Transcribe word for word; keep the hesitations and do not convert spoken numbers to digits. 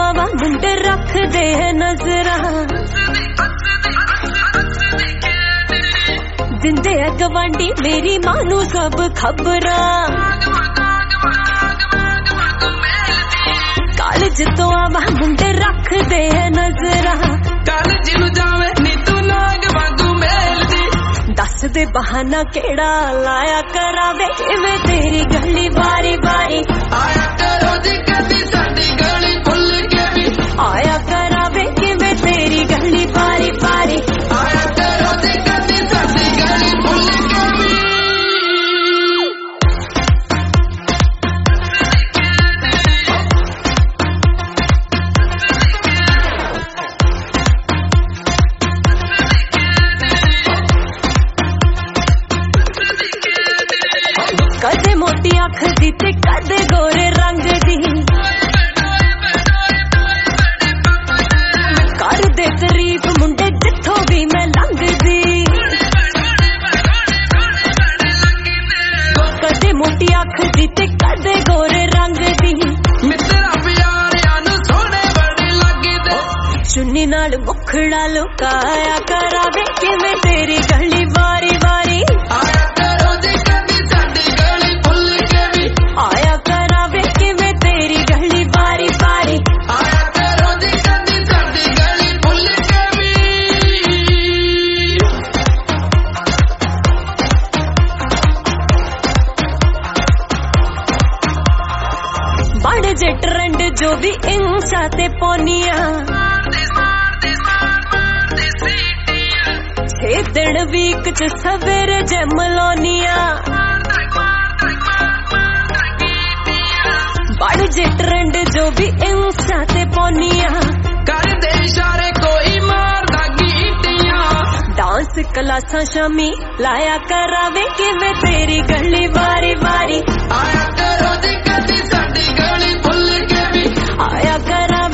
आवा मुंडे रख दे है नजरा जिंदे गवांडी मेरी मानू सब खबरा कालज तो आवा मुंडे रख दे है नजरा कालज नू जावे नी तू नाग वांगू मेल दी दस दे बहाना केड़ा लाया करावे किवें तेरी गली बारी बारी आया करो जी कदी साडी गली भुल के भी आया करावे किवें तेरी गली बारी बारी आया करो जी कदी साडी गली भुल के भी कदे मोटी अख दी ते कदे गोरे रंग दी कर दे तारीफ मुंडे जिथों भी मैं लंघदी कदे मोटी अख दी ते कदे गोरे रंग दी मित्रा प्यारियां नू सोहणे बड़े लगदे चुन्नी नाल मुखड़ा लुकाया करावे किवें तेरी गली वारी वारी आया करो जी कदी साडी गली भुल के भी आया करावे किवें तेरी गली बारी बारी आया करो जी कदी साडी गली भुल के भी बड़ जे ट्रेंड जो भी इंस्टा ते पौनिया छे दिन वीक च सवेरे जिम लाउनिया बड़ जे ट्रेंड जो भी इंस्टा ते पौनिया कर दे इशारे कोई मारदा गीटियां डांस क्लासां शामी लाया करावे किवें तेरी गली वारी वारी आया करो जी कदी साडी गली भुल के भी आया करा